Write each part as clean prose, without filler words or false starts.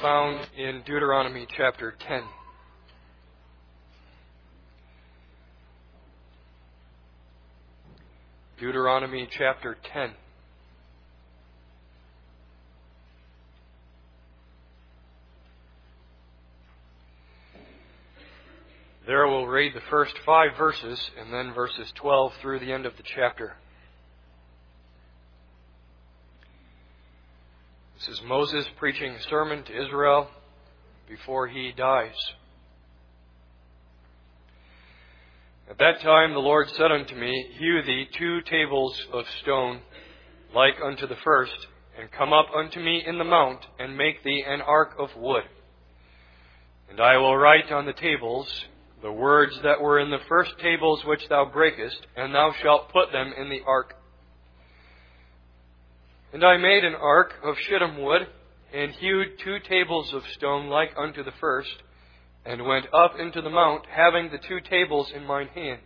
found in Deuteronomy chapter 10. Deuteronomy chapter 10. There we'll read the first 5 verses and then verses 12 through the end of the chapter. This is Moses preaching a sermon to Israel before he dies. At that time the Lord said unto me, Hew thee 2 tables of stone like unto the first, and come up unto me in the mount, and make thee an ark of wood. And I will write on the tables the words that were in the first tables which thou breakest, and thou shalt put them in the ark. And I made an ark of shittim wood, and hewed 2 tables of stone like unto the first, and went up into the mount, having the 2 tables in mine hand.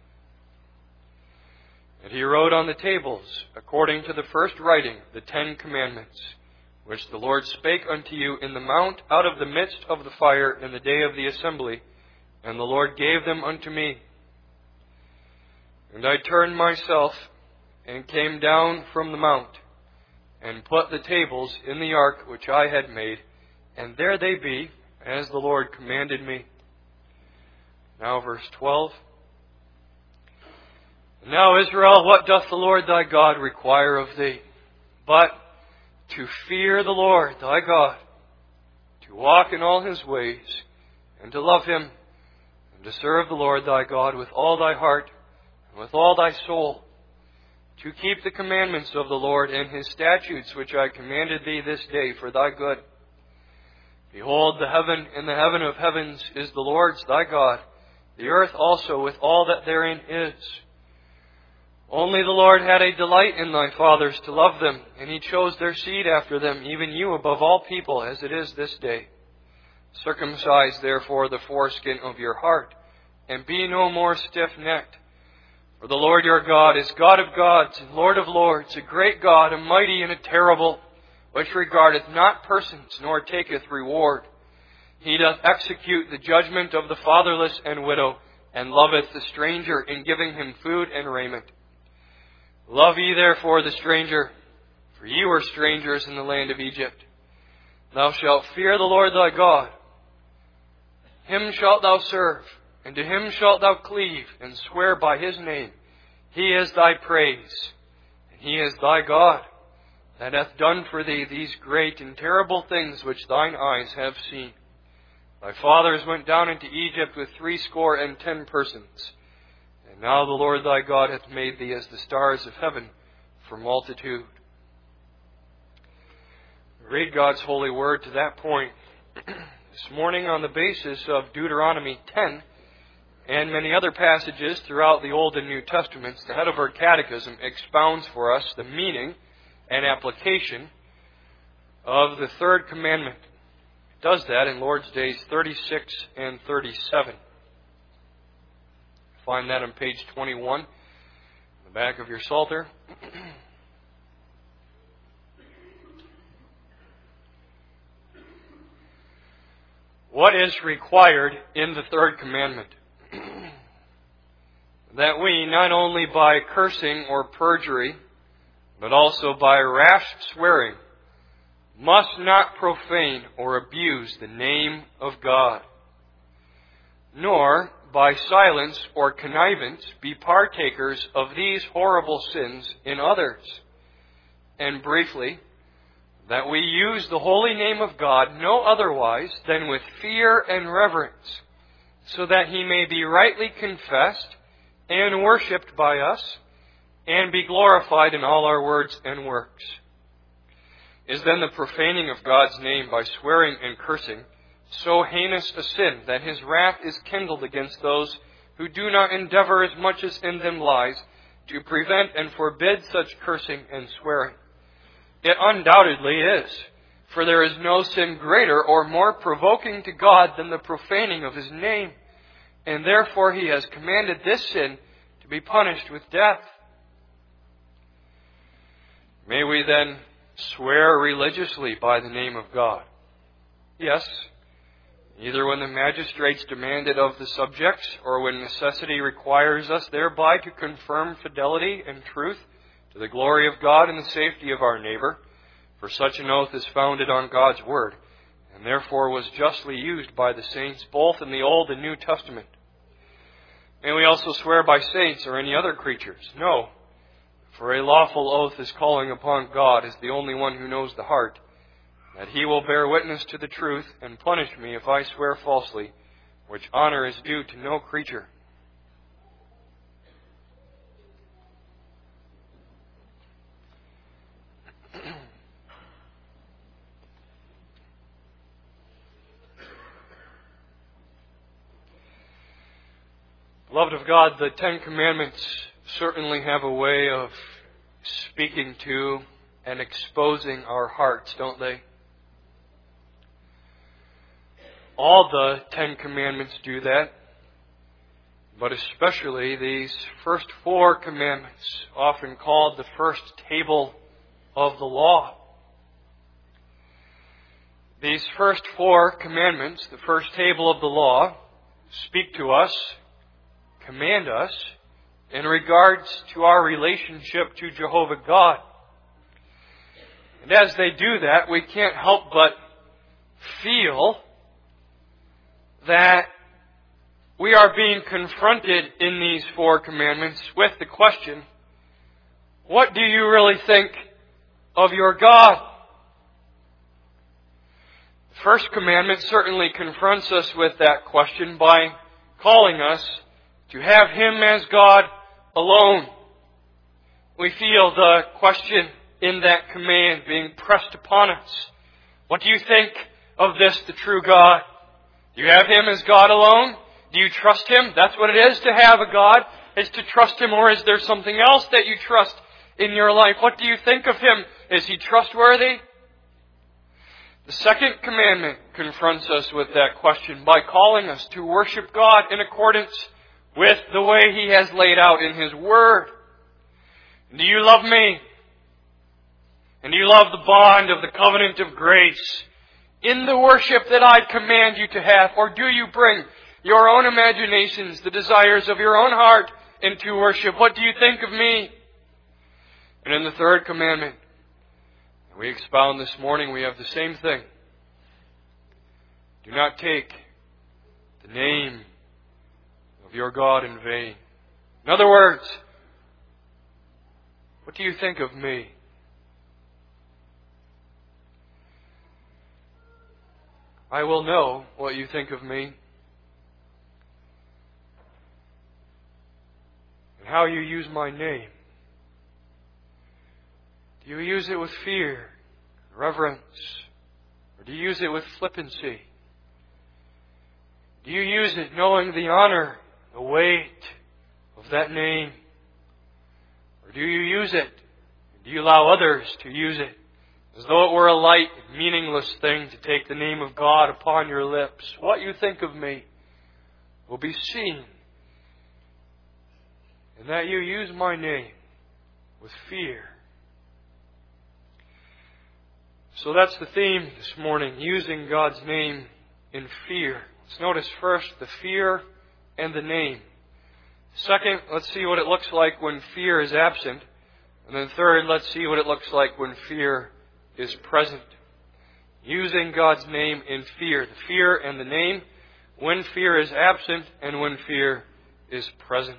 And he wrote on the tables, according to the first writing, the 10 commandments, which the Lord spake unto you in the mount out of the midst of the fire in the day of the assembly, and the Lord gave them unto me. And I turned myself, and came down from the mount, and put the tables in the ark which I had made, and there they be, as the Lord commanded me. Now verse 12. Now Israel, what doth the Lord thy God require of thee? But to fear the Lord thy God, to walk in all His ways, and to love Him, and to serve the Lord thy God with all thy heart, and with all thy soul, to keep the commandments of the Lord and His statutes which I commanded thee this day for thy good. Behold, the heaven and the heaven of heavens is the Lord's thy God, the earth also with all that therein is. Only the Lord had a delight in thy fathers to love them, and He chose their seed after them, even you above all people, as it is this day. Circumcise therefore the foreskin of your heart, and be no more stiff-necked. For the Lord your God is God of gods and Lord of lords, a great God, a mighty and a terrible, which regardeth not persons, nor taketh reward. He doth execute the judgment of the fatherless and widow, and loveth the stranger, in giving him food and raiment. Love ye therefore the stranger, for ye were strangers in the land of Egypt. Thou shalt fear the Lord thy God. Him shalt thou serve, and to Him shalt thou cleave, and swear by His name. He is thy praise, and He is thy God, that hath done for thee these great and terrible things which thine eyes have seen. Thy fathers went down into Egypt with 70 persons, and now the Lord thy God hath made thee as the stars of heaven for multitude. Read God's holy word to that point. This morning, on the basis of Deuteronomy 10 and many other passages throughout the Old and New Testaments, the Heidelberg Catechism expounds for us the meaning and application of the 3rd commandment. It does that in Lord's Days 36 and 37. Find that on page 21, in the back of your Psalter. What is required in the 3rd commandment? That we, not only by cursing or perjury, but also by rash swearing, must not profane or abuse the name of God, nor by silence or connivance be partakers of these horrible sins in others. And briefly, that we use the holy name of God no otherwise than with fear and reverence, so that He may be rightly confessed and worshipped by us, and be glorified in all our words and works. Is then the profaning of God's name by swearing and cursing so heinous a sin that His wrath is kindled against those who do not endeavor as much as in them lies to prevent and forbid such cursing and swearing? It undoubtedly is, for there is no sin greater or more provoking to God than the profaning of His name, and therefore He has commanded this sin to be punished with death. May we then swear religiously by the name of God. Yes, either when the magistrates demand it of the subjects, or when necessity requires us thereby to confirm fidelity and truth to the glory of God and the safety of our neighbor. For such an oath is founded on God's word, and therefore was justly used by the saints both in the Old and New Testament. May we also swear by saints or any other creatures? No, for a lawful oath is calling upon God as the only one who knows the heart, that He will bear witness to the truth and punish me if I swear falsely, which honor is due to no creature. Beloved of God, the Ten Commandments certainly have a way of speaking to and exposing our hearts, don't they? All the Ten Commandments do that, but especially these first 4 commandments, often called the first table of the law. These first 4 commandments, the first table of the law, speak to us, command us in regards to our relationship to Jehovah God. And as they do that, we can't help but feel that we are being confronted in these 4 commandments with the question, what do you really think of your God? The first commandment certainly confronts us with that question by calling us to have Him as God alone. We feel the question in that command being pressed upon us. What do you think of this, the true God? Do you have Him as God alone? Do you trust Him? That's what it is to have a God, is to trust Him. Or is there something else that you trust in your life? What do you think of Him? Is He trustworthy? The second commandment confronts us with that question by calling us to worship God in accordance with the way He has laid out in His Word. Do you love me? And do you love the bond of the covenant of grace in the worship that I command you to have? Or do you bring your own imaginations, the desires of your own heart into worship? What do you think of me? And in the third commandment, we expound this morning, we have the same thing. Do not take the name of your God in vain. In other words, what do you think of me? I will know what you think of me and how you use my name. Do you use it with fear, reverence, or do you use it with flippancy? Do you use it knowing the honor, the weight of that name? Or do you use it? Do you allow others to use it as though it were a light, meaningless thing to take the name of God upon your lips? What you think of me will be seen, and that you use my name with fear. So that's the theme this morning, using God's name in fear. Let's notice first the fear and the name. Second, let's see what it looks like when fear is absent. And then third, let's see what it looks like when fear is present. Using God's name in fear. The fear and the name, when fear is absent and when fear is present.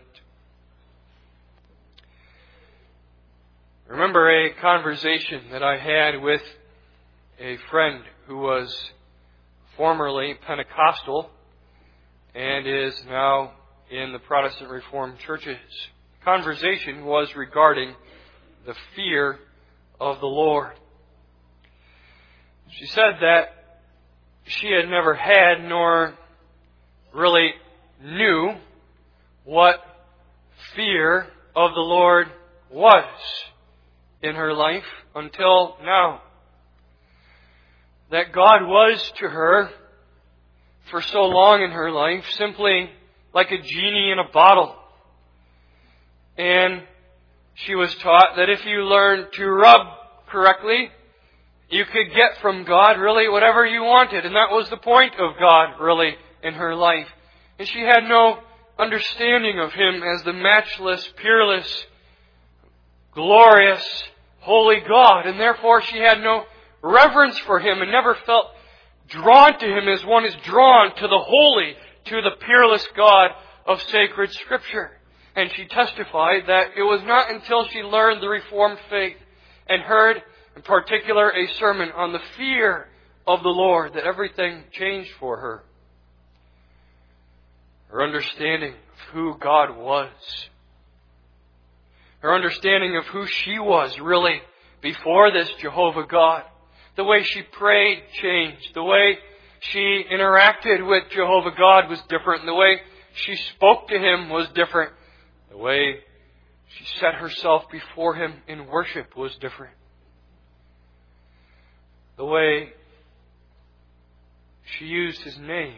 Remember a conversation that I had with a friend who was formerly Pentecostal and is now in the Protestant Reformed churches. The conversation was regarding the fear of the Lord. She said that she had never had nor really knew what fear of the Lord was in her life until now. That God was to her, for so long in her life, simply like a genie in a bottle. And she was taught that if you learn to rub correctly, You could get from God really whatever you wanted, and that was the point of God really in her life. And she had no understanding of Him as the matchless, peerless, glorious, holy God, and therefore she had no reverence for Him and never felt drawn to Him as one is drawn to the holy, to the peerless God of sacred Scripture. And she testified that it was not until she learned the Reformed faith and heard, in particular, a sermon on the fear of the Lord that everything changed for her. Her understanding of who God was. Her understanding of who she was really before this Jehovah God. The way she prayed changed. The way she interacted with Jehovah God was different. The way she spoke to Him was different. The way she set herself before Him in worship was different. The way she used His name.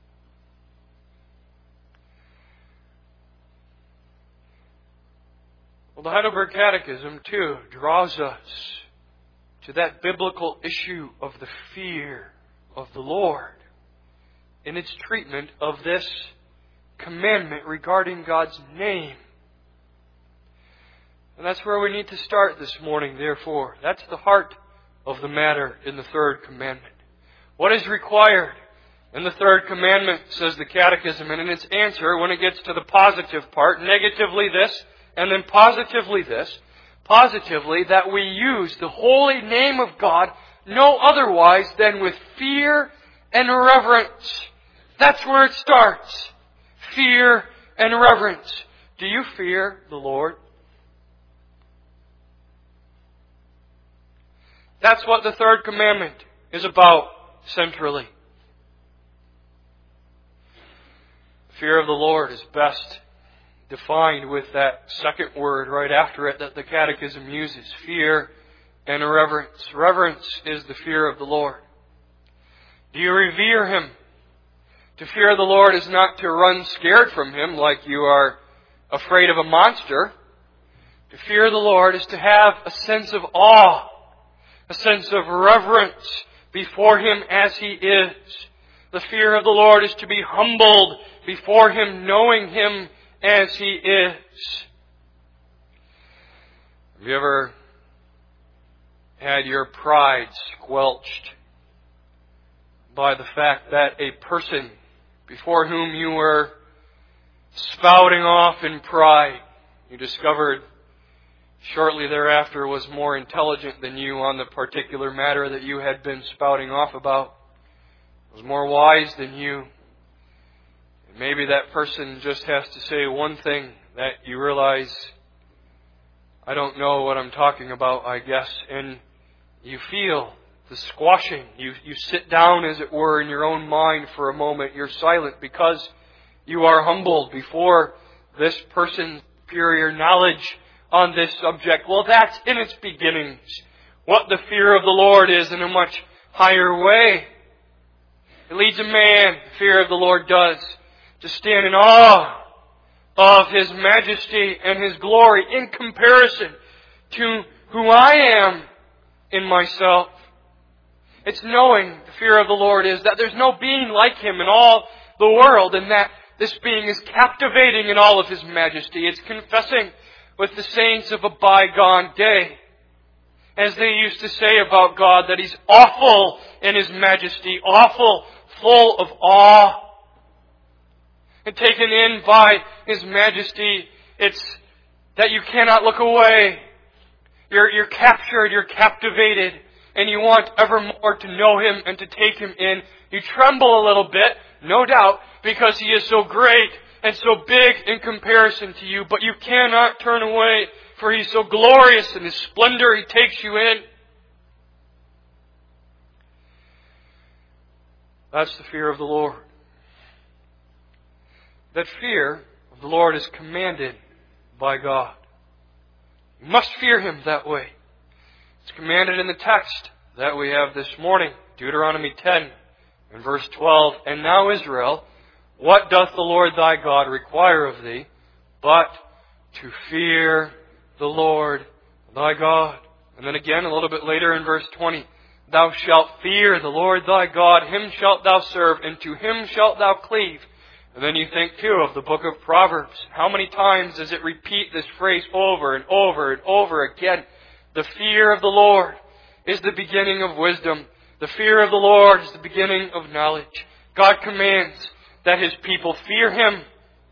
Well, the Heidelberg Catechism, too, draws us to that biblical issue of the fear of the Lord in its treatment of this commandment regarding God's name. And that's where we need to start this morning, therefore. That's the heart of the matter in the third commandment. What is required in the third commandment, says the Catechism, and in its answer, when it gets to the positive part, negatively this, and then positively this, positively that we use the holy name of God no otherwise than with fear and reverence. That's where it starts. Fear and reverence. Do you fear the Lord? That's what the third commandment is about centrally. Fear of the Lord is best defined with that second word right after it that the Catechism uses. Fear and reverence. Reverence is the fear of the Lord. Do you revere Him? To fear the Lord is not to run scared from Him like you are afraid of a monster. To fear the Lord is to have a sense of awe, a sense of reverence before Him as He is. The fear of the Lord is to be humbled before Him, knowing Him as He is. Have you ever had your pride squelched by the fact that a person before whom you were spouting off in pride, you discovered shortly thereafter was more intelligent than you on the particular matter that you had been spouting off about, was more wise than you? And maybe that person just has to say one thing that you realize, I don't know what I'm talking about, I guess, and you feel the squashing. You sit down, as it were, in your own mind for a moment. You're silent because you are humbled before this person's superior knowledge on this subject. Well, that's in its beginnings what the fear of the Lord is in a much higher way. It leads a man, the fear of the Lord does, to stand in awe of His majesty and His glory in comparison to who I am in myself. It's knowing the fear of the Lord is that there's no being like Him in all the world, and that this being is captivating in all of His majesty. It's confessing with the saints of a bygone day, as they used to say about God, that He's awful in His majesty, awful, full of awe. And taken in by His majesty, it's that you cannot look away. You're captured, you're captivated, and you want evermore to know Him and to take Him in. You tremble a little bit, no doubt, because He is so great and so big in comparison to you, but you cannot turn away, for He's so glorious in His splendor. He takes you in. That's the fear of the Lord. That fear of the Lord is commanded by God. You must fear Him that way. It's commanded in the text that we have this morning, Deuteronomy 10 and verse 12. And now, Israel, what doth the Lord thy God require of thee, but to fear the Lord thy God? And then again, a little bit later in verse 20, Thou shalt fear the Lord thy God, Him shalt thou serve, and to Him shalt thou cleave. And then you think too of the book of Proverbs. How many times does it repeat this phrase over and over and over again? The fear of the Lord is the beginning of wisdom. The fear of the Lord is the beginning of knowledge. God commands that His people fear Him.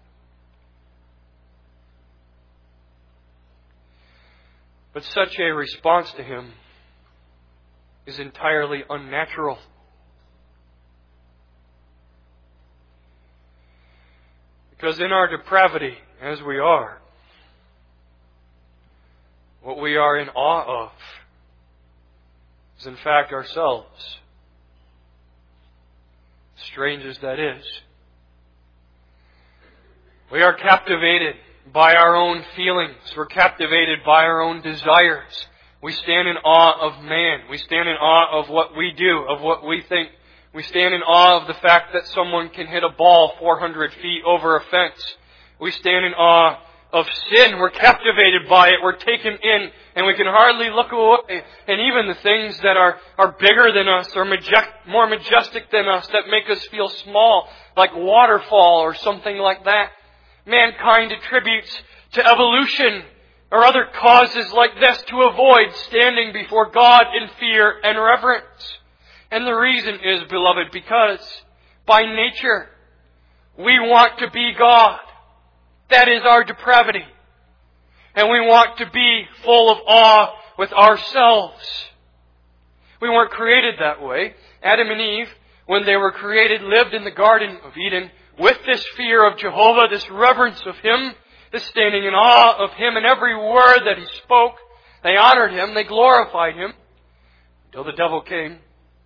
But such a response to Him is entirely unnatural. Because in our depravity, as we are, what we are in awe of is in fact ourselves. Strange as that is. We are captivated by our own feelings. We're captivated by our own desires. We stand in awe of man. We stand in awe of what we do, of what we think. We stand in awe of the fact that someone can hit a ball 400 feet over a fence. We stand in awe of sin. We're captivated by it. We're taken in, and we can hardly look away. And even the things that are bigger than us, or more majestic than us, that make us feel small, like waterfall or something like that, mankind attributes to evolution or other causes like this to avoid standing before God in fear and reverence. And the reason is, beloved, because by nature we want to be God. That is our depravity. And we want to be full of awe with ourselves. We weren't created that way. Adam and Eve, when they were created, lived in the Garden of Eden with this fear of Jehovah, this reverence of Him, this standing in awe of Him, and every word that He spoke, they honored Him, they glorified Him, until the devil came,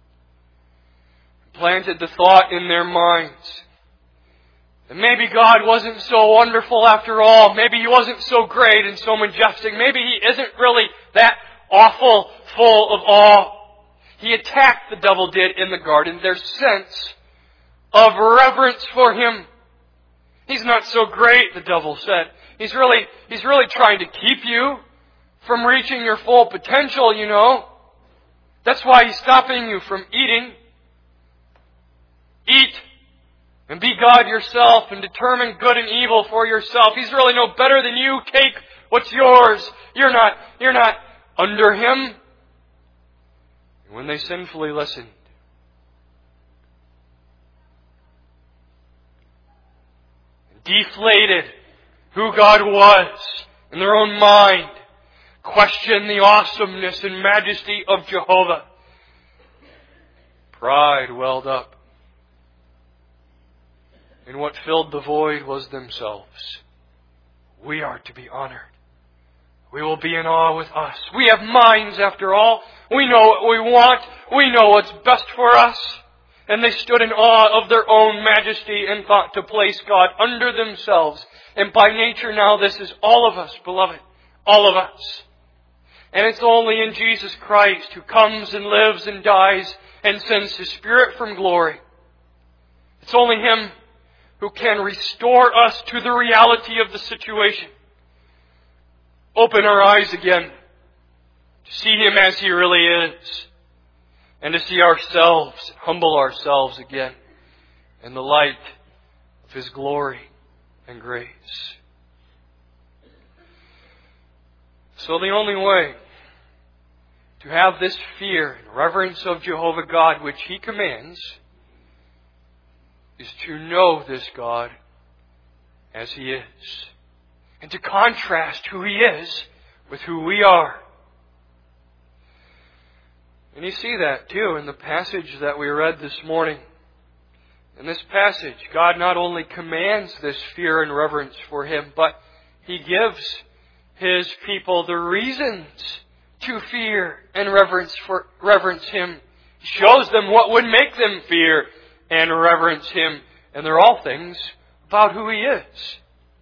planted the thought in their minds that maybe God wasn't so wonderful after all. Maybe He wasn't so great and so majestic. Maybe He isn't really that awful, full of awe. He attacked, the devil did, in the garden, their sense of reverence for Him. He's not so great, the devil said. He's really trying to keep you from reaching your full potential, you know. That's why He's stopping you from eating. Eat and be God yourself and determine good and evil for yourself. He's really no better than you. Take what's yours. You're not under Him. And when they sinfully listened, deflated who God was in their own mind, questioned the awesomeness and majesty of Jehovah, pride welled up. And what filled the void was themselves. We are to be honored. We will be in awe with us. We have minds, after all. We know what we want. We know what's best for us. And they stood in awe of their own majesty and thought to place God under themselves. And by nature now, this is all of us, beloved. All of us. And it's only in Jesus Christ, who comes and lives and dies and sends His Spirit from glory. It's only Him who can restore us to the reality of the situation. Open our eyes again to see Him as He really is. And to see ourselves, humble ourselves again in the light of His glory and grace. So the only way to have this fear and reverence of Jehovah God, which He commands, is to know this God as He is. And to contrast who He is with who we are. And you see that too in the passage that we read this morning. In this passage, God not only commands this fear and reverence for Him, but He gives His people the reasons to fear and reverence Him. He shows them what would make them fear and reverence Him. And they're all things about who He is.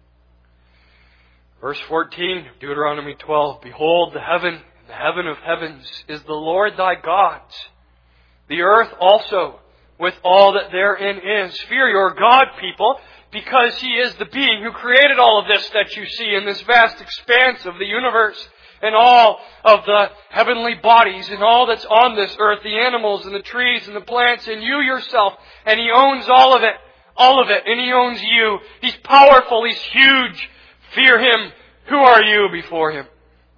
Verse 14, Deuteronomy 12, Behold, the heaven of heavens is the Lord thy God's. The earth also, with all that therein is. Fear your God, people, because He is the being who created all of this that you see in this vast expanse of the universe. and all of the heavenly bodies and all that's on this earth, the animals and the trees and the plants and you yourself. And He owns all of it, and He owns you. He's powerful, He's huge. Fear Him. Who are you before Him?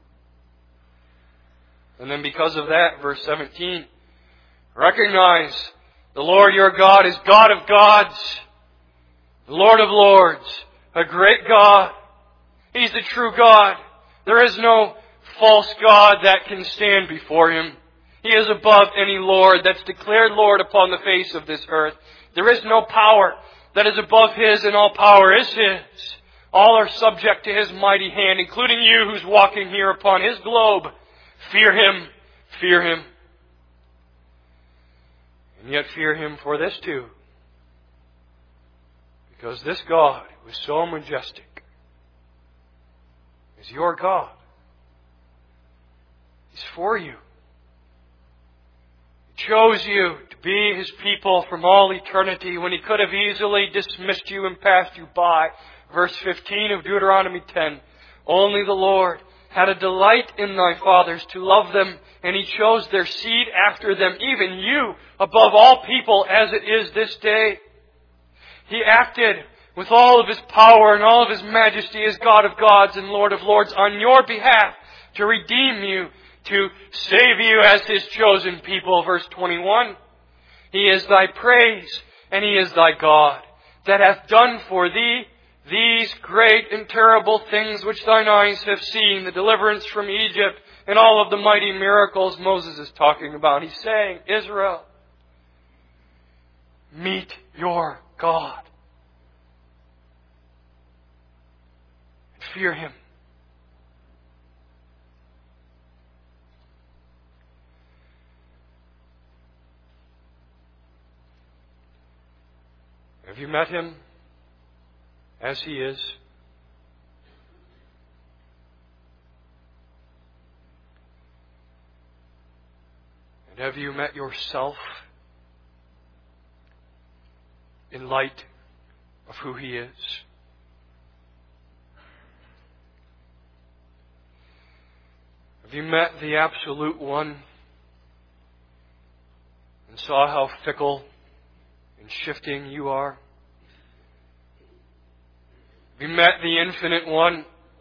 And then because of that, verse 17, recognize the Lord your God is God of gods, the Lord of lords, a great God. He's the true God. There is no false God that can stand before Him. He is above any Lord that's declared Lord upon the face of this earth. There is no power that is above His, and all power is His. All are subject to His mighty hand, including you who's walking here upon His globe. Fear Him. Fear Him. And yet fear Him for this too. Because this God, who is so majestic, is your God. He's for you. He chose you to be His people from all eternity when He could have easily dismissed you and passed you by. Verse 15 of Deuteronomy 10. Only the Lord had a delight in thy fathers to love them, and He chose their seed after them, even you, above all people, as it is this day. He acted with all of His power and all of His majesty as God of gods and Lord of lords on your behalf to redeem you, to save you as His chosen people. Verse 21. He is thy praise, and He is thy God, that hath done for thee these great and terrible things which thine eyes have seen, the deliverance from Egypt and all of the mighty miracles Moses is talking about. He's saying, Israel, meet your God. Fear Him. Have you met Him as He is? And have you met yourself in light of who He is? Have you met the Absolute One and saw how fickle and shifting you are? Have you met the Infinite One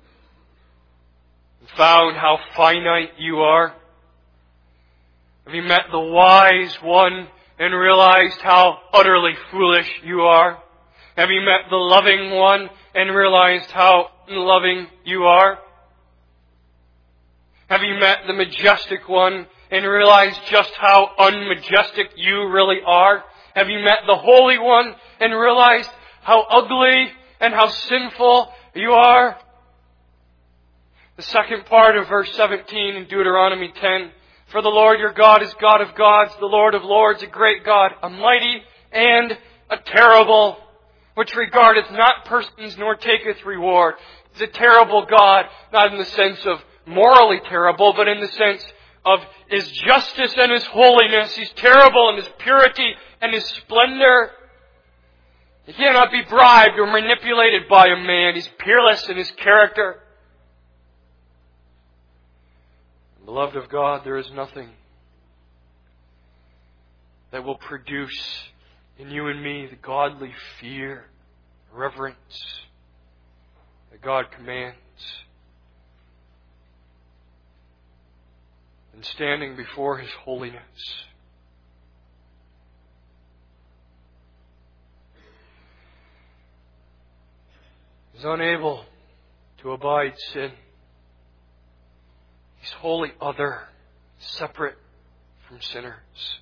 and found how finite you are? Have you met the Wise One and realized how utterly foolish you are? Have you met the Loving One and realized how unloving you are? Have you met the Majestic One and realized just how unmajestic you really are? Have you met the Holy One and realized how ugly and how sinful you are? The second part of verse 17 in Deuteronomy 10. For the Lord your God is God of gods, the Lord of lords, a great God, a mighty and a terrible, which regardeth not persons nor taketh reward. He's a terrible God, not in the sense of morally terrible, but in the sense of His justice and His holiness. He's terrible in His purity and His splendor. He cannot be bribed or manipulated by a man. He's peerless in His character. Beloved of God, there is nothing that will produce in you and me the godly fear, reverence that God commands. And standing before His holiness. He's unable to abide sin. He's wholly other, separate from sinners.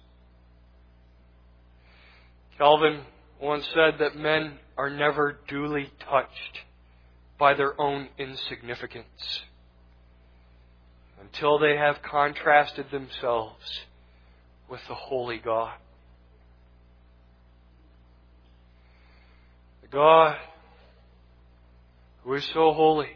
Calvin once said that men are never duly touched by their own insignificance until they have contrasted themselves with the holy God. The God who is so holy,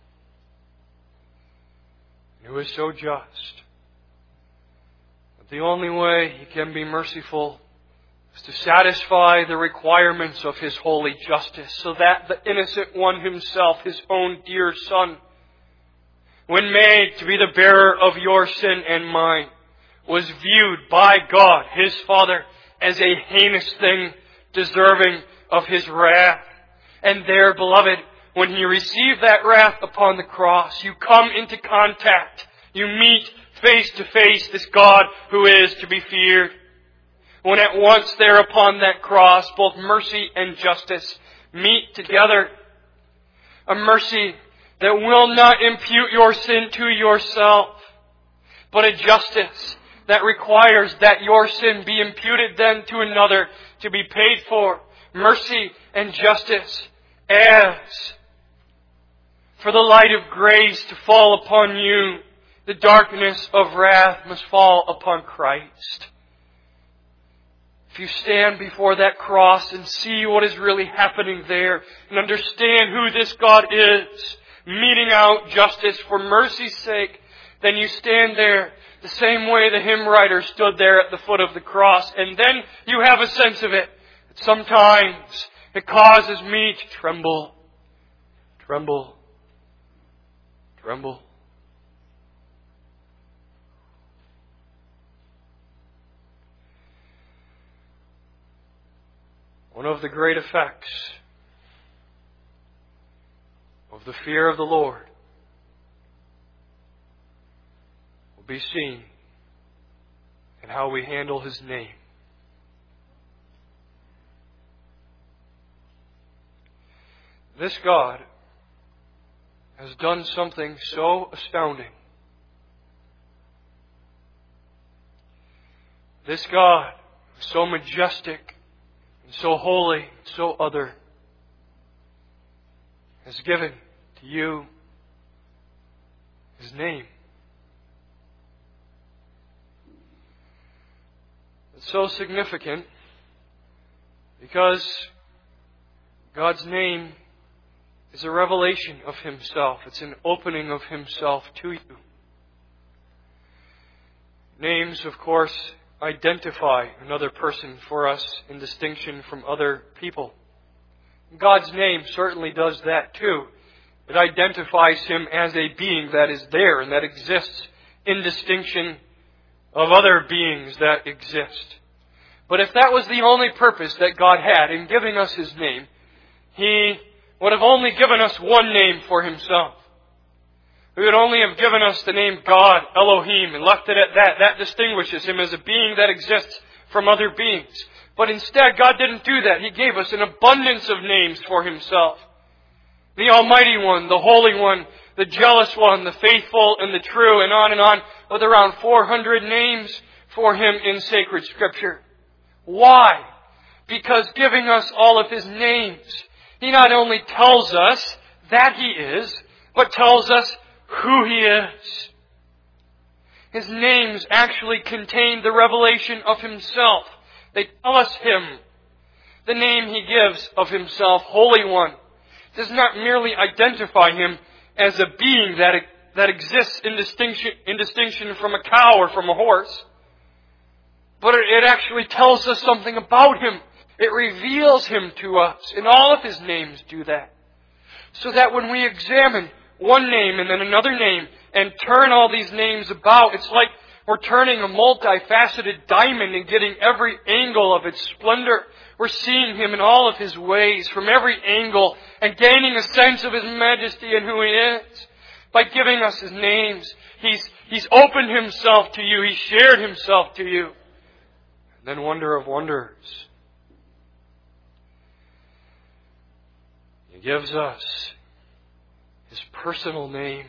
and who is so just, that the only way He can be merciful is to satisfy the requirements of His holy justice, so that the innocent one Himself, His own dear Son, when made to be the bearer of your sin and mine, was viewed by God, His Father, as a heinous thing deserving of His wrath. And there, beloved, when He received that wrath upon the cross, you come into contact. You meet face to face this God who is to be feared. When at once there upon that cross, both mercy and justice meet together. A mercy that will not impute your sin to yourself, but a justice that requires that your sin be imputed then to another to be paid for. Mercy and justice as for the light of grace to fall upon you, the darkness of wrath must fall upon Christ. If you stand before that cross and see what is really happening there and understand who this God is, meting out justice for mercy's sake, then you stand there the same way the hymn writer stood there at the foot of the cross. And then you have a sense of it. Sometimes it causes me to tremble, tremble, tremble. One of the great effects of the fear of the Lord will be seen in how we handle His name. This God has done something so astounding. This God, so majestic, so holy, so other, has given to you His name. It's so significant because God's name is a revelation of Himself. It's an opening of Himself to you. Names, of course, identify another person for us in distinction from other people. God's name certainly does that too. It identifies Him as a being that is there and that exists in distinction of other beings that exist. But if that was the only purpose that God had in giving us His name, He would have only given us one name for Himself. He would only have given us the name God, Elohim, and left it at that. That distinguishes Him as a being that exists from other beings. But instead, God didn't do that. He gave us an abundance of names for Himself. The Almighty One, the Holy One, the Jealous One, the Faithful and the True, and on, with around 400 names for Him in sacred Scripture. Why? Because giving us all of His names, He not only tells us that He is, but tells us who He is. His names actually contain the revelation of Himself. They tell us Him. The name He gives of Himself, Holy One, does not merely identify Him as a being that exists in distinction from a cow or from a horse, but it actually tells us something about Him. It reveals Him to us, and all of His names do that. So that when we examine one name and then another name and turn all these names about, it's like we're turning a multifaceted diamond and getting every angle of its splendor. We're seeing Him in all of His ways from every angle and gaining a sense of His majesty and who He is. By giving us His names, He's opened Himself to you. He's shared Himself to you. And then wonder of wonders, He gives us His personal name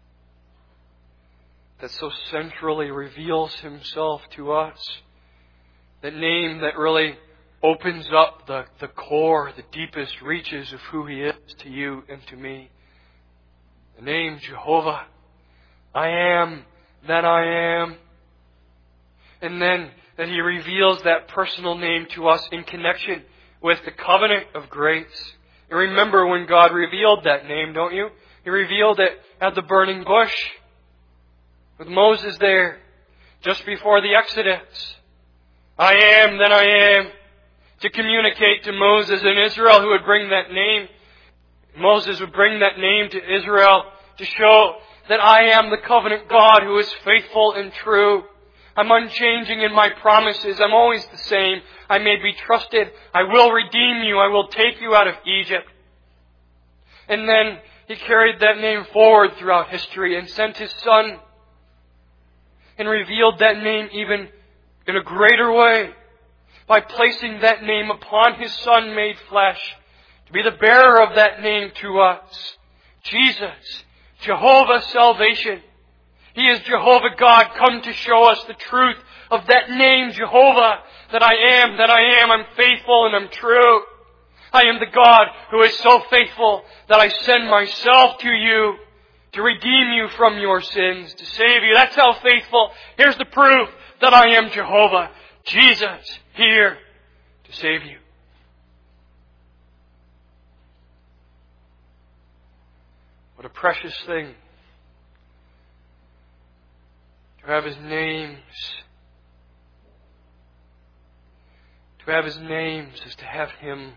that so centrally reveals Himself to us. That name that really opens up the core, the deepest reaches of who He is to you and to me. The name Jehovah. I am that I am. And then that He reveals that personal name to us in connection with the covenant of grace. You remember when God revealed that name, don't you? He revealed it at the burning bush with Moses there just before the Exodus. I am that I am, to communicate to Moses and Israel who would bring that name. Moses would bring that name to Israel to show that I am the covenant God who is faithful and true. I'm unchanging in my promises. I'm always the same. I may be trusted. I will redeem you. I will take you out of Egypt. And then He carried that name forward throughout history and sent His Son and revealed that name even in a greater way by placing that name upon His Son made flesh to be the bearer of that name to us. Jesus, Jehovah salvation. He is Jehovah God come to show us the truth of that name, Jehovah, that I am, I'm faithful and I'm true. I am the God who is so faithful that I send myself to you to redeem you from your sins, to save you. That's how faithful. Here's the proof that I am Jehovah. Jesus, here to save you. What a precious thing to have His names. To have His names is to have Him.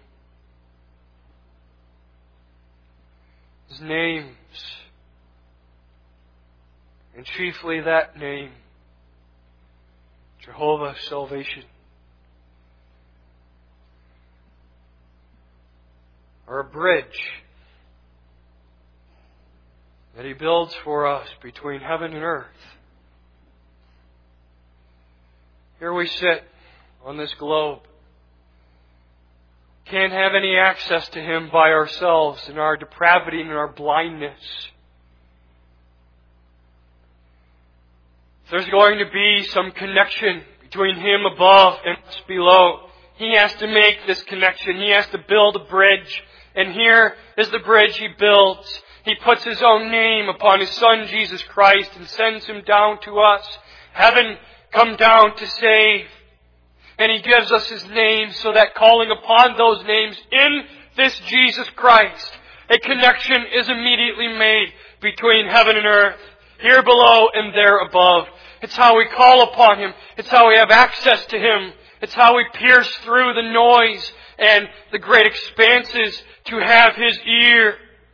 His names, and chiefly that name, Jehovah salvation, are a bridge that He builds for us between heaven and earth. Here we sit on this globe. Can't have any access to Him by ourselves in our depravity and our blindness. There's going to be some connection between Him above and us below. He has to make this connection. He has to build a bridge. And here is the bridge He builds. He puts His own name upon His Son, Jesus Christ, and sends Him down to us. Heaven come down to save. And He gives us His name so that calling upon those names in this Jesus Christ, a connection is immediately made between heaven and earth, here below and there above. It's how we call upon Him. It's how we have access to Him. It's how we pierce through the noise and the great expanses to have His ear.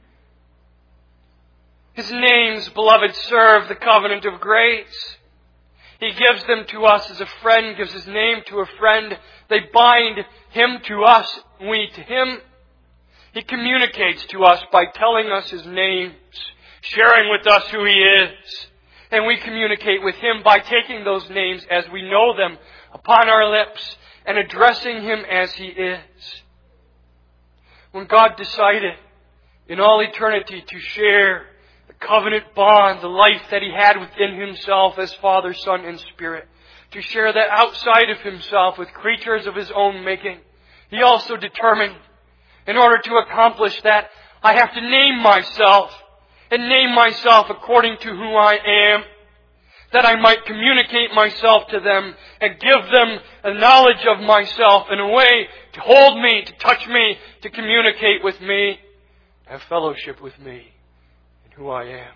His names, beloved, serve the covenant of grace. He gives them to us as a friend, gives His name to a friend. They bind Him to us, we to Him. He communicates to us by telling us His names, sharing with us who He is. And we communicate with Him by taking those names as we know them upon our lips and addressing Him as He is. When God decided in all eternity to share covenant bond, the life that He had within Himself as Father, Son, and Spirit, to share that outside of Himself with creatures of His own making, He also determined, in order to accomplish that, I have to name myself, and name myself according to who I am, that I might communicate myself to them and give them a knowledge of myself in a way to hold me, to touch me, to communicate with me, have fellowship with me. Who I am.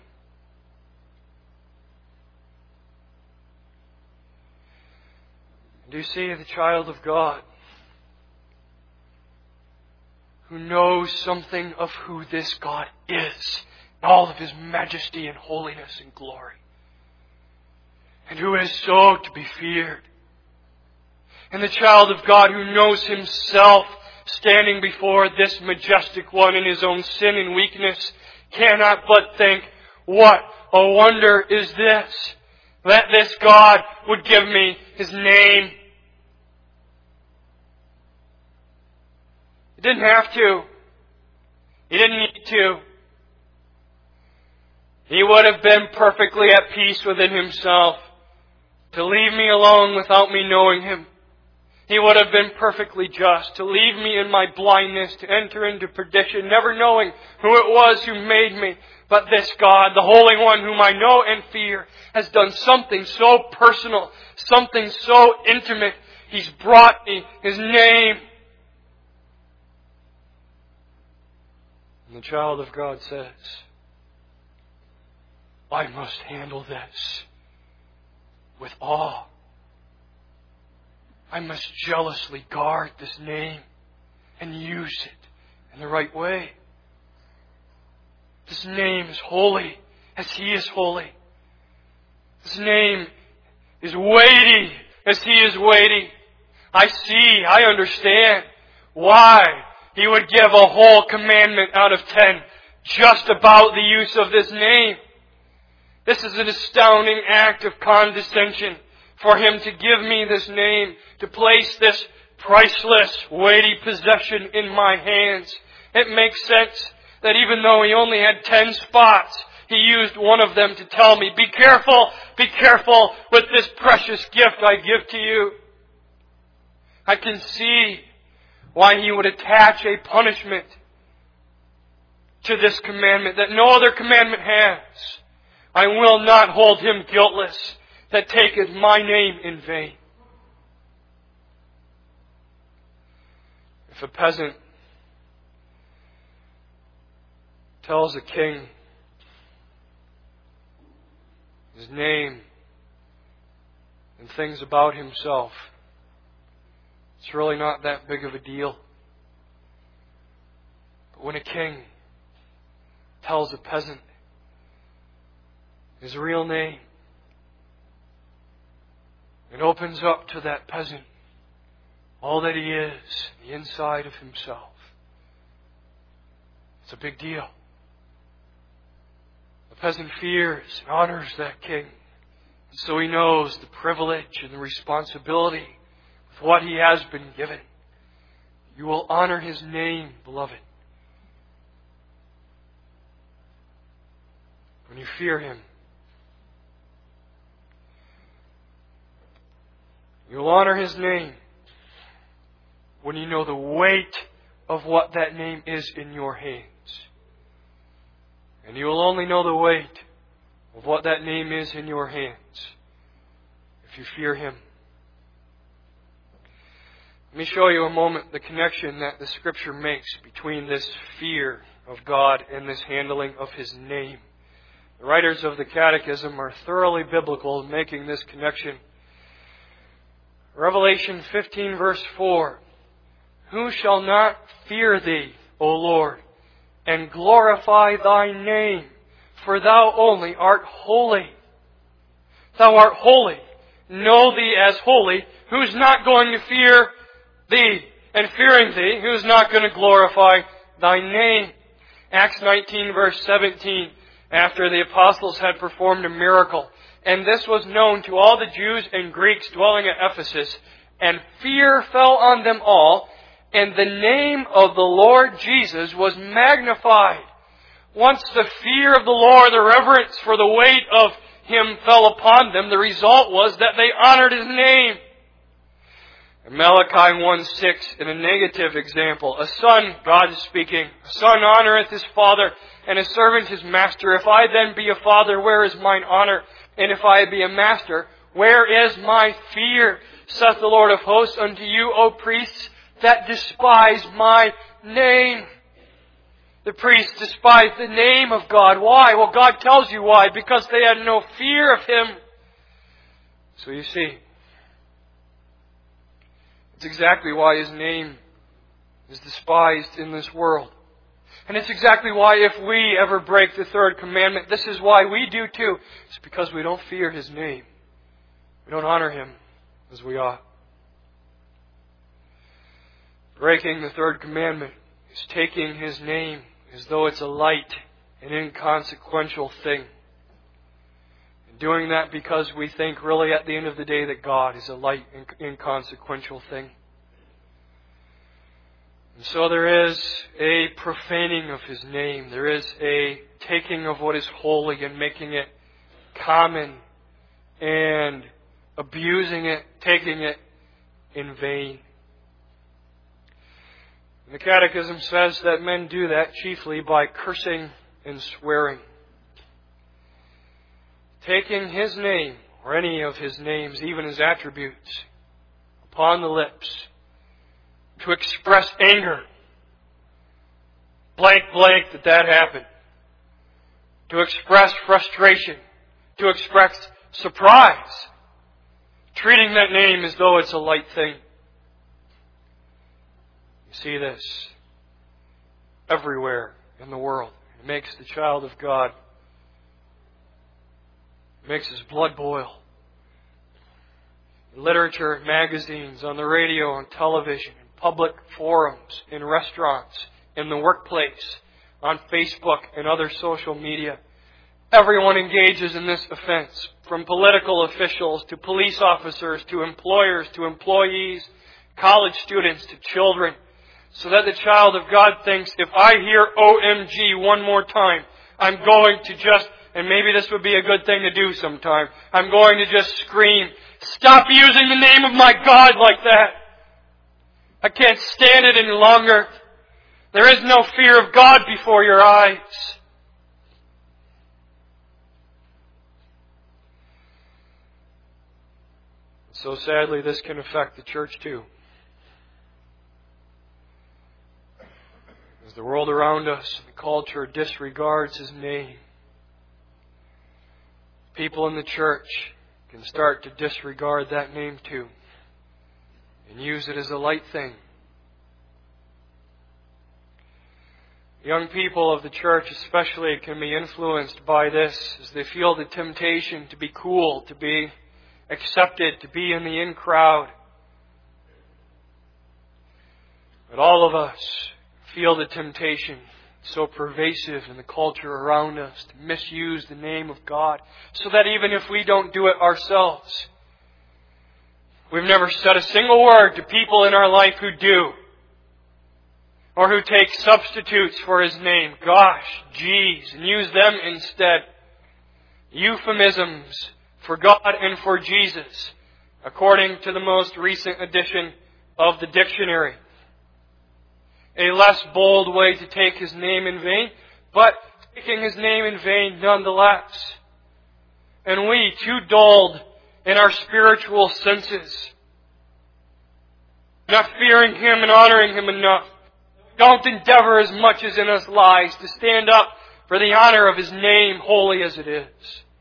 Do you see the child of God who knows something of who this God is, all of His majesty and holiness and glory, and who is so to be feared? And the child of God who knows himself standing before this majestic one in his own sin and weakness cannot but think, what a wonder is this, that this God would give me His name. He didn't have to. He didn't need to. He would have been perfectly at peace within Himself to leave me alone without me knowing Him. He would have been perfectly just to leave me in my blindness, to enter into perdition, never knowing who it was who made me. But this God, the Holy One whom I know and fear, has done something so personal, something so intimate. He's brought me His name. And the child of God says, I must handle this with awe. I must jealously guard this name and use it in the right way. This name is holy as He is holy. His name is weighty as He is weighty. I understand why He would give a whole commandment out of 10 just about the use of this name. This is an astounding act of condescension for Him to give me this name, to place this priceless, weighty possession in my hands. It makes sense that even though He only had 10 spots, He used one of them to tell me, be careful with this precious gift I give to you. I can see why He would attach a punishment to this commandment that no other commandment has. I will not hold him guiltless that taketh my name in vain. If a peasant tells a king his name and things about himself, it's really not that big of a deal. But when a king tells a peasant his real name, it opens up to that peasant all that he is, the inside of himself. It's a big deal. The peasant fears and honors that king. And so he knows the privilege and the responsibility with what he has been given. You will honor his name, beloved. When you fear him, you'll honor his name when you know the weight of what that name is in your hands. And you will only know the weight of what that name is in your hands if you fear him. Let me show you a moment the connection that the Scripture makes between this fear of God and this handling of his name. The writers of the Catechism are thoroughly biblical in making this connection. Revelation 15 verse 4. Who shall not fear thee, O Lord, and glorify thy name? For thou only art holy. Thou art holy. Know thee as holy. Who's not going to fear thee? And fearing thee, who's not going to glorify thy name? Acts 19 verse 17. After the apostles had performed a miracle, and this was known to all the Jews and Greeks dwelling at Ephesus, and fear fell on them all, and the name of the Lord Jesus was magnified. Once the fear of the Lord, the reverence for the weight of Him fell upon them, the result was that they honored His name. In Malachi 1:6, in a negative example, a son, God is speaking, a son honoreth his father, and a servant his master. If I then be a father, where is mine honor? And if I be a master, where is my fear? Saith the Lord of hosts unto you, O priests, that despise my name. The priests despised the name of God. Why? Well, God tells you why. Because they had no fear of Him. So you see, it's exactly why His name is despised in this world. And it's exactly why if we ever break the third commandment, this is why we do too. It's because we don't fear His name. We don't honor Him as we ought. Breaking the third commandment is taking His name as though it's a light and inconsequential thing. And doing that because we think really at the end of the day that God is a light and inconsequential thing. And so there is a profaning of His name. There is a taking of what is holy and making it common and abusing it, taking it in vain. And the Catechism says that men do that chiefly by cursing and swearing. Taking His name, or any of His names, even His attributes, upon the lips, to express anger. Blank, that happened. To express frustration. To express surprise. Treating that name as though it's a light thing. You see this everywhere in the world. It makes the child of God It makes his blood boil. In literature, in magazines, on the radio, on television, in public forums, in restaurants, in the workplace, on Facebook and other social media. Everyone engages in this offense, from political officials to police officers to employers to employees, college students to children, so that the child of God thinks, if I hear OMG one more time, I'm going to just, and maybe this would be a good thing to do sometime, I'm going to just scream, stop using the name of my God like that. I can't stand it any longer. There is no fear of God before your eyes. So sadly, this can affect the church too. As the world around us, the culture disregards His name, people in the church can start to disregard that name too and use it as a light thing. Young people of the church especially can be influenced by this as they feel the temptation to be cool, to be accepted, to be in the in crowd. But all of us feel the temptation, so pervasive in the culture around us, to misuse the name of God, so that even if we don't do it ourselves, we've never said a single word to people in our life who do, or who take substitutes for His name, gosh, geez, and use them instead. Euphemisms for God and for Jesus, according to the most recent edition of the dictionary. A less bold way to take His name in vain, but taking His name in vain nonetheless. And we, too dulled in our spiritual senses, not fearing Him and honoring Him enough, don't endeavor as much as in us lies to stand up for the honor of His name, holy as it is.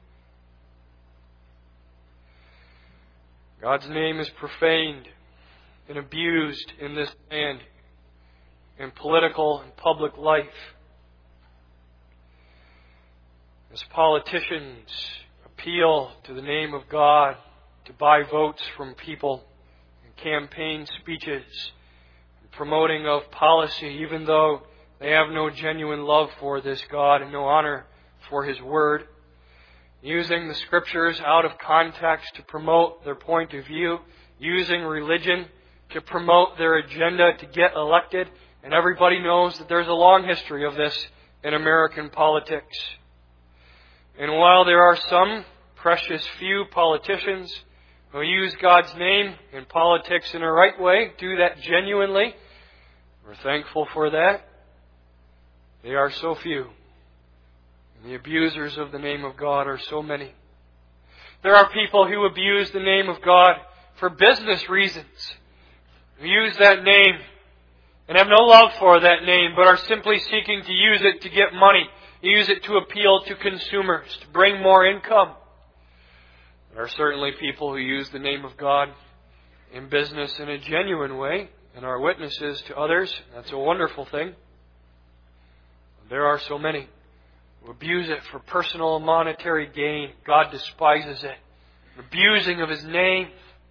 God's name is profaned and abused in this land, in political and public life. As politicians appeal to the name of God to buy votes from people in campaign speeches, and promoting of policy, even though they have no genuine love for this God and no honor for His Word, using the Scriptures out of context to promote their point of view, using religion to promote their agenda to get elected. And everybody knows that there's a long history of this in American politics. And while there are some precious few politicians who use God's name in politics in a right way, do that genuinely, we're thankful for that, they are so few. And the abusers of the name of God are so many. There are people who abuse the name of God for business reasons, who use that name and have no love for that name, but are simply seeking to use it to get money, use it to appeal to consumers, to bring more income. There are certainly people who use the name of God in business in a genuine way and are witnesses to others. That's a wonderful thing. There are so many who abuse it for personal and monetary gain. God despises it. Abusing of His name.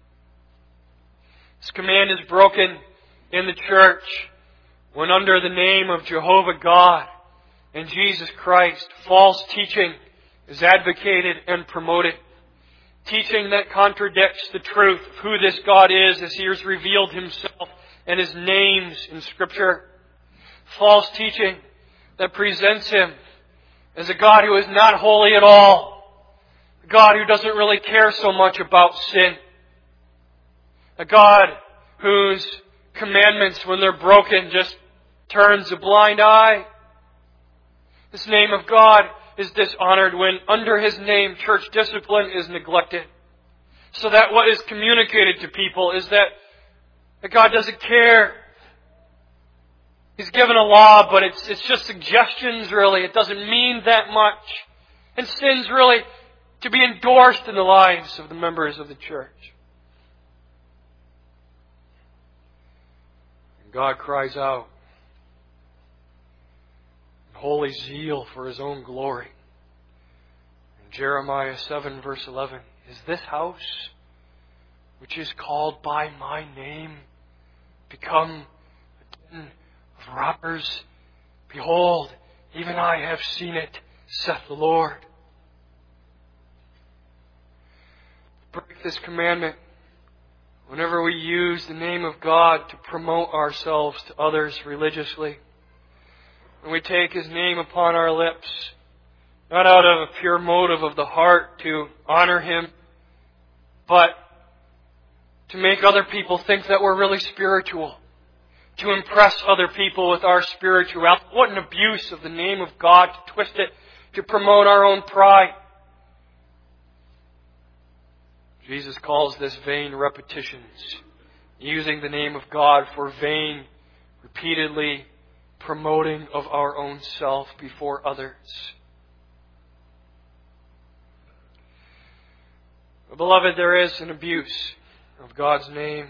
This command is broken in the church when under the name of Jehovah God and Jesus Christ, false teaching is advocated and promoted. Teaching that contradicts the truth of who this God is as He has revealed Himself and His names in Scripture. False teaching that presents Him as a God who is not holy at all. A God who doesn't really care so much about sin. A God whose commandments, when they're broken, just turns a blind eye. This name of God is dishonored when under His name church discipline is neglected. So that what is communicated to people is that God doesn't care. He's given a law, but it's just suggestions really. It doesn't mean that much. And sin's really to be endorsed in the lives of the members of the church. And God cries out in holy zeal for His own glory. In Jeremiah 7 verse 11, is this house, which is called by my name, become a den of robbers? Behold, even I have seen it, saith the Lord. Break this commandment whenever we use the name of God to promote ourselves to others religiously. When we take His name upon our lips, not out of a pure motive of the heart to honor Him, but to make other people think that we're really spiritual, to impress other people with our spirituality. What an abuse of the name of God to twist it to promote our own pride. Jesus calls this vain repetitions, using the name of God for vain, repeatedly promoting of our own self before others. Beloved, there is an abuse of God's name.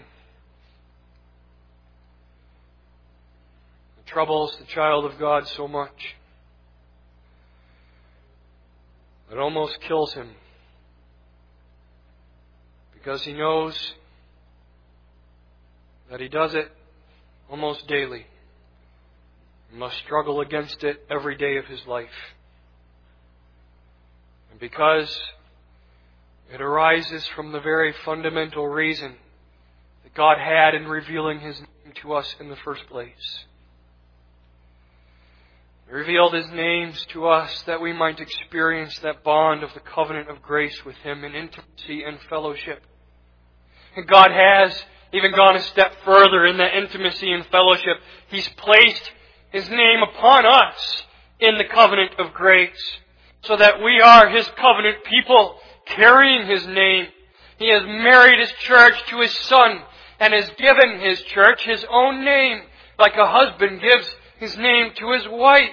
It troubles the child of God so much that it almost kills him, because he knows that he does it almost daily. He must struggle against it every day of his life. And because it arises from the very fundamental reason that God had in revealing His name to us in the first place. He revealed His names to us that we might experience that bond of the covenant of grace with Him in intimacy and fellowship. And God has even gone a step further in that intimacy and fellowship. He's placed His name upon us in the covenant of grace, so that we are His covenant people, carrying His name. He has married His church to His Son and has given His church His own name, like a husband gives his name to his wife.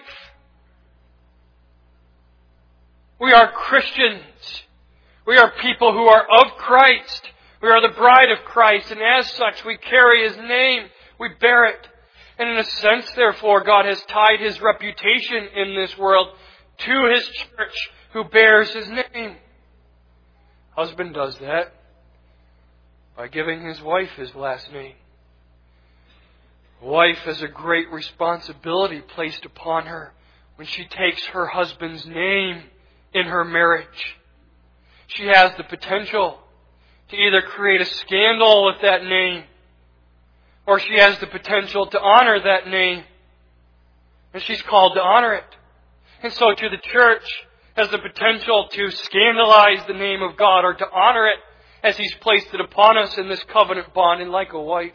We are Christians. We are people who are of Christ. We are the bride of Christ, and as such we carry His name. We bear it. And in a sense, therefore, God has tied His reputation in this world to His church who bears His name. Husband does that by giving his wife his last name. A wife has a great responsibility placed upon her when she takes her husband's name in her marriage. She has the potential to either create a scandal with that name, or she has the potential to honor that name. And she's called to honor it. And so to the church has the potential to scandalize the name of God or to honor it as He's placed it upon us in this covenant bond. And like a wife,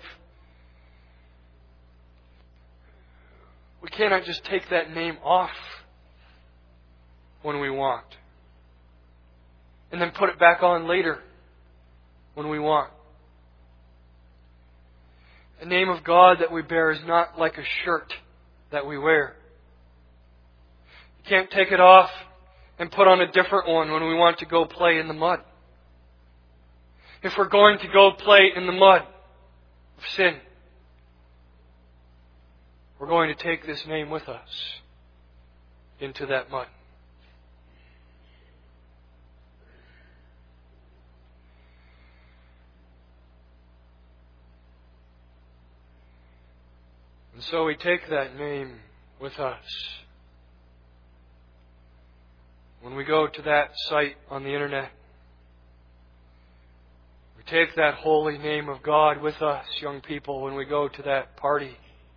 we cannot just take that name off when we want and then put it back on later when we want. The name of God that we bear is not like a shirt that we wear. You can't take it off and put on a different one when we want to go play in the mud. If we're going to go play in the mud of sin, we're going to take this name with us into that mud. And so we take that name with us. When we go to that site on the internet, we take that holy name of God with us, young people, when we go to that party.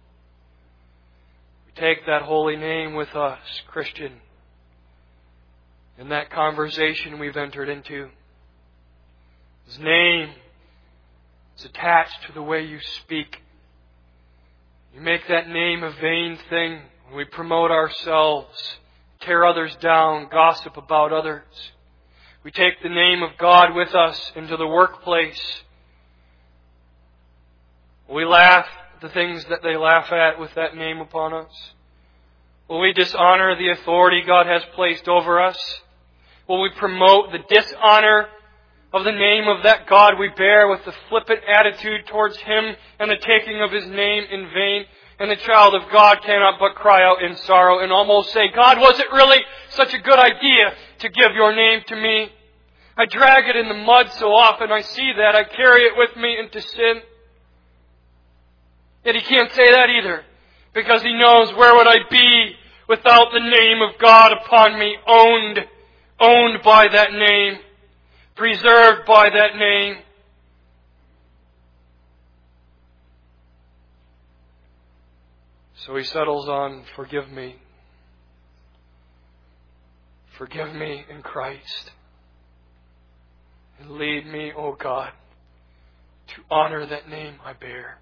We take that holy name with us, Christian, in that conversation we've entered into. His name is attached to the way you speak. You make that name a vain thing when we promote ourselves, tear others down, gossip about others. We take the name of God with us into the workplace. We laugh at the things that they laugh at with that name upon us. Will we dishonor the authority God has placed over us? Will we promote the dishonor of the name of that God we bear with the flippant attitude towards Him and the taking of His name in vain? And the child of God cannot but cry out in sorrow and almost say, God, was it really such a good idea to give your name to me? I drag it in the mud so often. I see that. I carry it with me into sin. Yet he can't say that either, because he knows, where would I be without the name of God upon me, owned by that name, preserved by that name. So he settles on, forgive me. Forgive me in Christ. And lead me, O God, to honor that name I bear.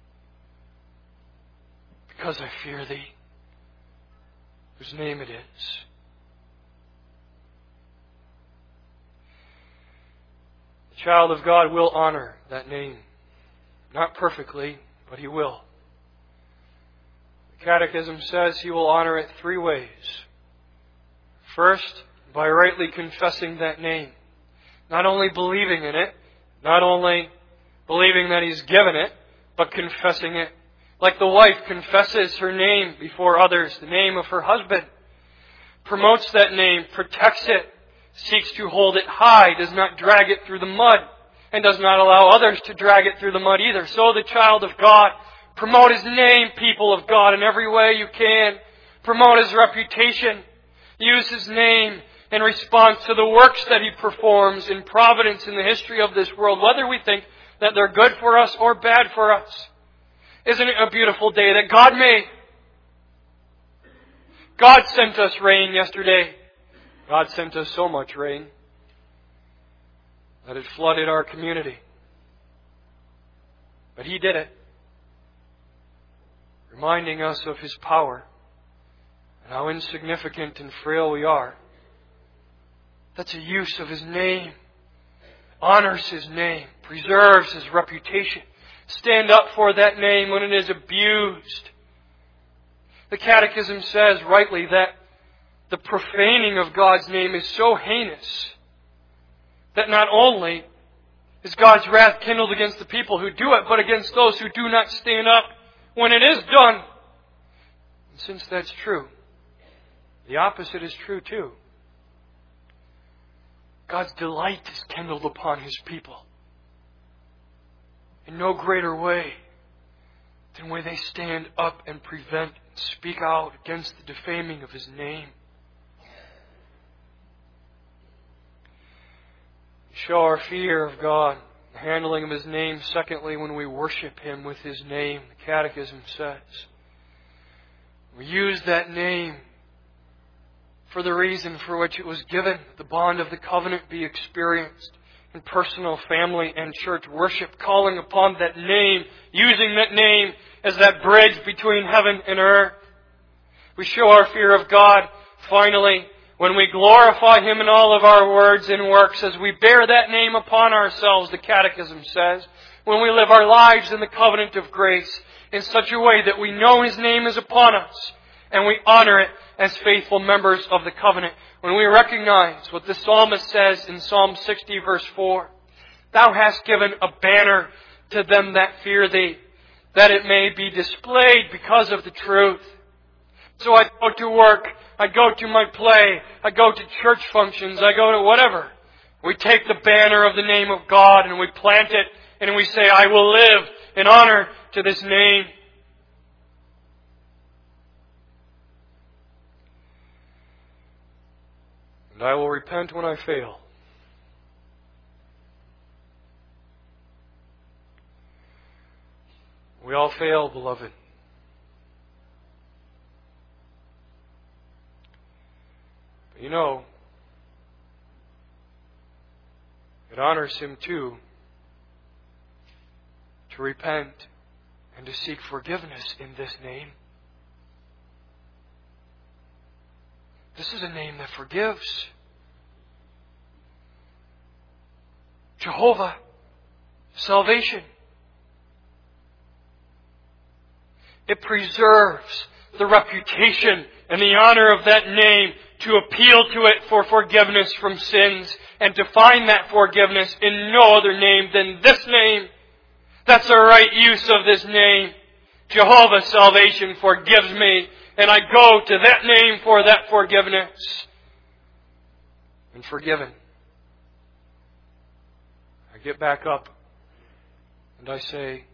Because I fear Thee, whose name it is. The child of God will honor that name. Not perfectly, but he will. The Catechism says he will honor it 3 ways. First, by rightly confessing that name. Not only believing in it, not only believing that He's given it, but confessing it. Like the wife confesses her name before others, the name of her husband. Promotes that name, protects it, seeks to hold it high, does not drag it through the mud, and does not allow others to drag it through the mud either. So the child of God, promote His name, people of God, in every way you can. Promote His reputation. Use His name in response to the works that He performs in providence in the history of this world, whether we think that they're good for us or bad for us. Isn't it a beautiful day that God made? God sent us rain yesterday. God sent us so much rain that it flooded our community. But He did it, reminding us of His power and how insignificant and frail we are. That's a use of His name. Honors His name. Preserves His reputation. Stand up for that name when it is abused. The Catechism says rightly that the profaning of God's name is so heinous that not only is God's wrath kindled against the people who do it, but against those who do not stand up when it is done. And since that's true, the opposite is true too. God's delight is kindled upon His people in no greater way than when they stand up and prevent and speak out against the defaming of His name. We show our fear of God, the handling of His name, secondly, when we worship Him with His name. The Catechism says we use that name for the reason for which it was given. The bond of the covenant be experienced in personal, family, and church worship, calling upon that name, using that name as that bridge between heaven and earth. We show our fear of God, finally, when we glorify Him in all of our words and works, as we bear that name upon ourselves, the Catechism says, when we live our lives in the covenant of grace in such a way that we know His name is upon us, and we honor it as faithful members of the covenant. When we recognize what the psalmist says in Psalm 60 verse 4, Thou hast given a banner to them that fear Thee, that it may be displayed because of the truth. So I go to work, I go to my play, I go to church functions, I go to whatever. We take the banner of the name of God and we plant it and we say, I will live in honor to this name. And I will repent when I fail. We all fail, beloved. But you know, it honors Him too to repent and to seek forgiveness in this name. This is a name that forgives. Jehovah, salvation. It preserves the reputation and the honor of that name to appeal to it for forgiveness from sins and to find that forgiveness in no other name than this name. That's the right use of this name. Jehovah Salvation forgives me, and I go to that name for that forgiveness. And forgiven. I get back up and I say,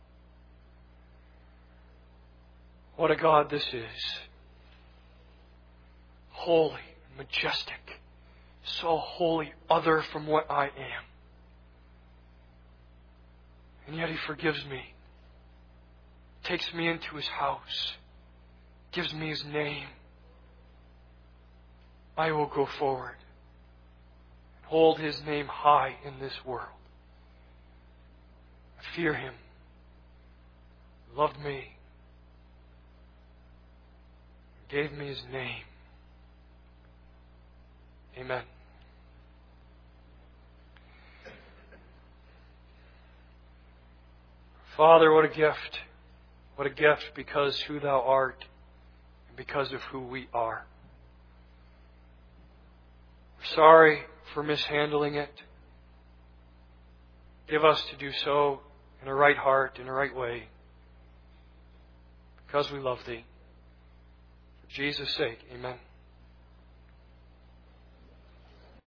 what a God this is. Holy, majestic, so wholly other from what I am. And yet He forgives me, takes me into His house, gives me His name. I will go forward and hold His name high in this world. I fear Him, loved me, gave me His name. Amen. Father, what a gift. What a gift because who Thou art and because of who we are. We're sorry for mishandling it. Give us to do so in a right heart, in a right way, because we love Thee. For Jesus' sake, amen.